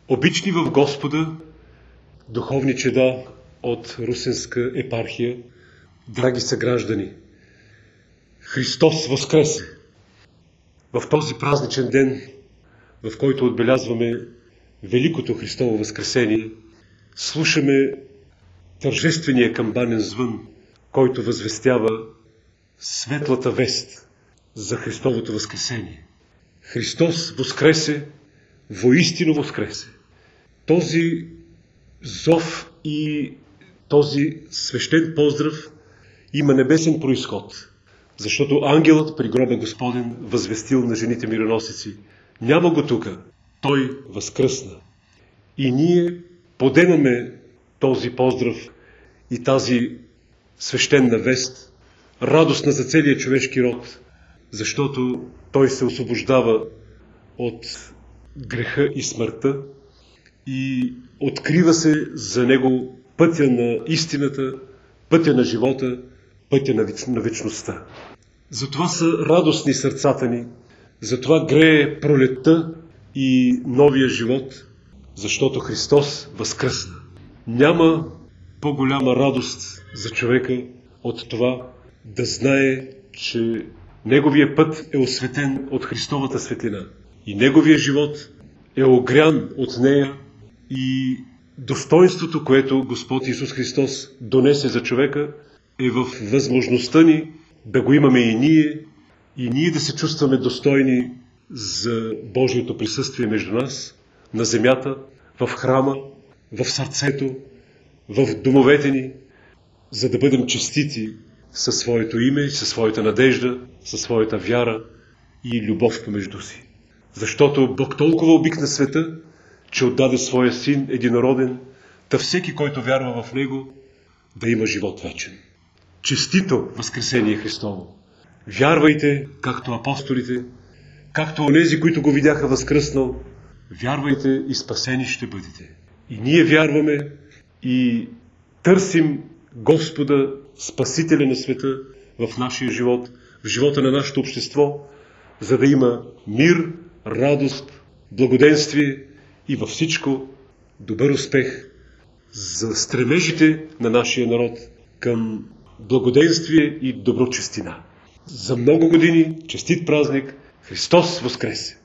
Обични в Господа, духовни чеда от Русенска епархия, драги съграждани, Христос възкресе! В този празничен ден, в който отбелязваме Великото Христово възкресение, слушаме тържествения камбанен звън, който възвестява светлата вест за Христовото възкресение. Христос възкресе, воистину възкресе. Този зов и този свещен поздрав има небесен произход, защото ангелът при гроба Господен възвестил на жените мироносици: няма го тука, той възкръсна. И ние подемаме този поздрав и тази свещена вест, радостна за целия човешки род, защото той се освобождава от греха и смъртта и открива се за него пътя на истината, пътя на живота, пътя на вечността. Затова са радостни сърцата ни, затова грее пролетта и новия живот, защото Христос възкръсна. Няма по-голяма радост за човека от това да знае, че неговия път е осветен от Христовата светлина и неговия живот е огрян от нея и достоинството, което Господ Исус Христос донесе за човека, е в възможността ни да го имаме и ние да се чувстваме достойни за Божието присъствие между нас, на земята, в храма, в сърцето, в домовете ни, за да бъдем честити със своето име, със своята надежда, със своята вяра и любов помежду си. Защото Бог толкова обикна света, че отдаде своя Син единороден, та всеки, който вярва в Него, да има живот вечен. Честито възкресение Христово! Вярвайте, както апостолите, както онези, които го видяха възкръснал, вярвайте и спасени ще бъдете. И ние вярваме и търсим Господа, Спасителя на света, в нашия живот, в живота на нашето общество, за да има мир, радост, благоденствие и във всичко добър успех за стремежите на нашия народ към благоденствие и доброчестина. За много години честит празник! Христос възкресе!